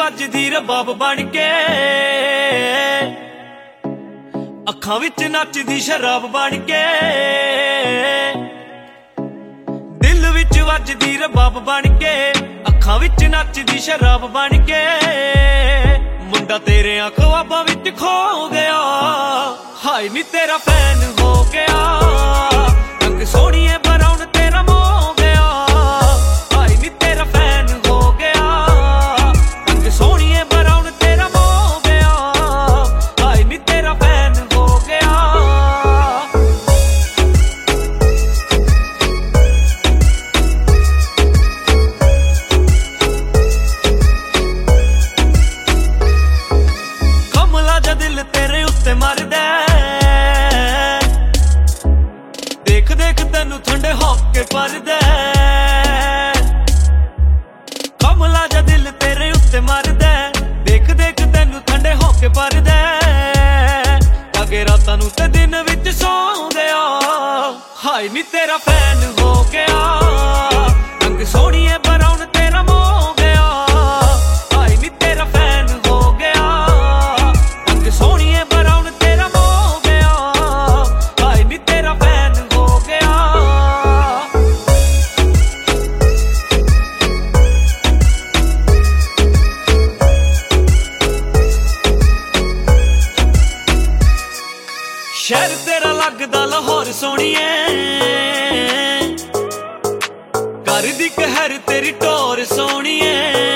ਵੱਜਦੀ ਰਬਾਬ ਬਣ ਕੇ, ਅੱਖਾਂ ਵਿੱਚ ਨੱਚਦੀ ਸ਼ਰਾਬ ਬਣ ਕੇ। ਦਿਲ ਵਿੱਚ ਵੱਜਦੀ ਰਬਾਬ ਬਣ ਕੇ, ਅੱਖਾਂ ਵਿੱਚ ਨੱਚਦੀ ਸ਼ਰਾਬ ਬਣ ਕੇ। ਮੁੰਡਾ ਤੇਰਿਆਂ ਖ਼ਵਾਬਾਂ ਵਿੱਚ ਖੋ ਗਿਆ, ਹਾਏ ਨੀ ਤੇਰਾ ਫੈਨ ਹੋ ਗਿਆ। ਰੰਗ ਸੋਹਣੀਏ ਬਰਾਉਨ ਤੇਰਾ ਮੋ ਗਿਆ, ਹਾਏ ਨੀ ਤੇਰਾ ਫੈਨ ਹੋ ਗਿਆ। ਰੰਗ ਸੋਹਣੀਏ ਬਰਾਉਨ ਤੇਰਾ ਮੋ ਗਿਆ, ਹਾਏ ਨੀ ਤੇਰਾ ਫੈਨ ਹੋ ਗਿਆ। ਕਮਲਾ ਜਾ ਦਿਲ ਤੇਰੇ ਉੱਤੇ ਮਰਦਾ, ਦੇਖ ਦੇਖ ਤੈਨੂੰ ਠੰਡੇ ਹੋ ਕੇ ਪਰਦਾ। ਕਮਲਾ ਜਾ ਦਿਲ ਤੇਰੇ ਉੱਤੇ ਮਰਦਾ, ਦੇਖ ਦੇਖ ਤੈਨੂੰ ਠੰਡੇ ਹੋ ਕੇ ਪਰਦਾ। ਅਗੇ ਰਾਤਾਂ ਨੂੰ ਤੇ ਦਿਨ ਵਿੱਚ ਸੌਂ ਗਿਆ, ਹਾਏ ਨੀ ਤੇਰਾ ਫੈਨ ਹੋ ਗਿਆ। ਰੰਗ ਸੋਹਣੀਏ ਬਰਾਉਨ ਤੇਰਾ ਮੋ ਗਿਆ, ਹਾਏ ਨੀ ਤੇਰਾ ਫੈਨ ਹੋ ਗਿਆ। ਰੰਗ ਸੋਹਣੀਏ ਬਰਾਉਨ ਤੇਰਾ ਮੋ ਗਿਆ, ਹਾਏ ਨੀ ਤੇਰਾ ਫੈਨ ਹੋ ਗਿਆ। ਸ਼ਹਿਰ ਤੇਰਾ ਲੱਗਦਾ ਲਾਹੌਰ ਸੋਹਣੀਏ, ਕਰਦੀ ਕਹਿਰ ਤੇਰੀ ਟੋਰ ਸੋਹਣੀਏ।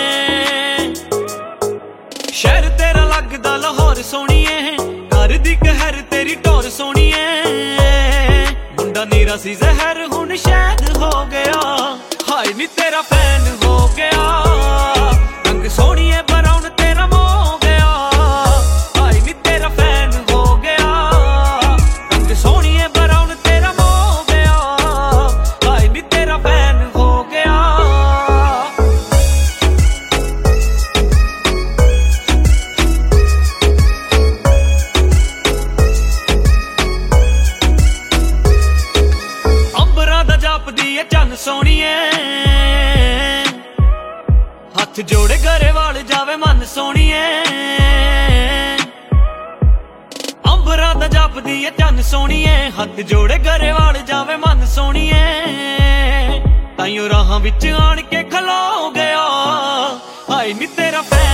ਸ਼ਹਿਰ ਤੇਰਾ ਲੱਗਦਾ ਲਾਹੌਰ ਸੋਹਣੀਏ, ਕਰਦੀ ਕਹਿਰ ਤੇਰੀ ਟੋਰ ਸੋਹਣੀਏ। ਮੁੰਡਾ ਨੀਰਾ ਸੀ ਜ਼ਹਿਰ ਹੁਣ ਸ਼ਹਿਦ ਹੋ ਗਿਆ, ਹਾਏ ਨੀ ਤੇਰਾ ਫੈਨ ਹੋ ਗਿਆ। ਰੰਗ ਸੋਹਣੀਏ ਬਰਾਉਨ ਤੇਰਾ ਮੋ ਗਿਆ, ਹਾਏ ਨੀ ਤੇਰਾ ਫੈਨ ਹੋ ਗਿਆ। ਰੰਗ ਸੋਹਣੀਏ ਬਰਾਉਨ ਤੇਰਾ ਮੋ ਗਿਆ, ਹਾਏ ਨੀ ਤੇਰਾ ਫੈਨ ਹੋ ਗਿਆ। ਅੰਬਰਾਂ ਦਾ ਜਾਪਦੀ ਏ ਚੰਨ ਸੋਹਣੀਏ, ਹੱਥ ਜੋੜੇ ਗਰੇਵਾਲ ਜਾਵੇ ਮਨ ਸੋਹਣੀਏ। ਅੰਬਰਾਂ ਦਾ ਜਾਪਦੀ ਏ ਚੰਨ ਸੋਹਣੀਏ, ਹੱਥ ਜੋੜੇ ਗਰੇਵਾਲ ਜਾਵੇ ਮਨ ਸੋਹਣੀਏ। ਤਾਈਓ ਰਾਹਾਂ ਵਿੱਚ ਆਣ ਕੇ ਖਲੋ ਗਿਆ, ਹਾਏ ਨੀ ਤੇਰਾ ਫੈਨ